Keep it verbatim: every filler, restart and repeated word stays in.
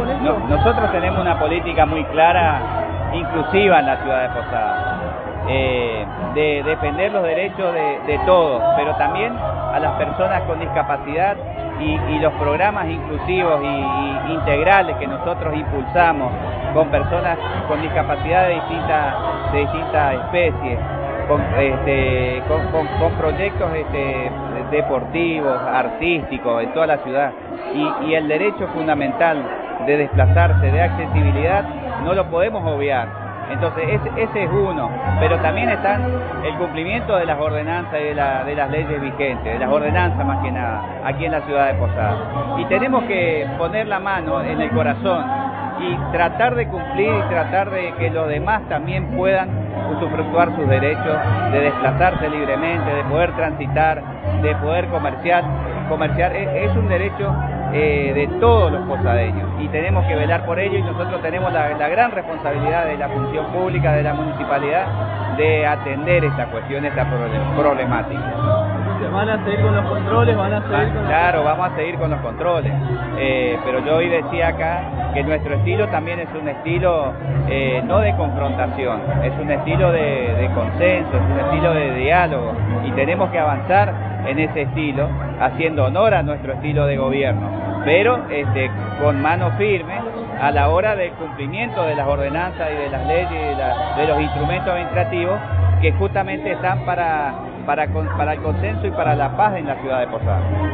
con esto? No, nosotros tenemos una política muy clara, inclusiva en la ciudad de Posadas, eh, de defender los derechos de, de todos, pero también a las personas con discapacidad y, y los programas inclusivos y, y integrales que nosotros impulsamos con personas con discapacidad de distintas, de distintas especies. Con, este, con, con, con proyectos este, deportivos, artísticos en toda la ciudad y, y el derecho fundamental de desplazarse, de accesibilidad, no lo podemos obviar. Entonces ese, ese es uno, pero también está el cumplimiento de las ordenanzas y de, la, de las leyes vigentes, de las ordenanzas más que nada, aquí en la ciudad de Posadas. Y tenemos que poner la mano en el corazón y tratar de cumplir y tratar de que los demás también puedan usufructuar sus derechos de desplazarse libremente, de poder transitar, de poder comerciar. Comerciar es, es un derecho eh, de todos los posadeños y tenemos que velar por ello y nosotros tenemos la, la gran responsabilidad de la función pública, de la municipalidad, de atender esta cuestión, esta problemática. ¿Van a seguir con los controles? ¿Van a seguir con Claro, vamos a seguir con los controles, eh, pero yo hoy decía acá que nuestro estilo también es un estilo eh, no de confrontación, es un estilo de, de consenso, es un estilo de diálogo y tenemos que avanzar en ese estilo, haciendo honor a nuestro estilo de gobierno, pero este, con mano firme a la hora del cumplimiento de las ordenanzas y de las leyes y de, la, de los instrumentos administrativos que justamente están para, para, para el consenso y para la paz en la ciudad de Posadas.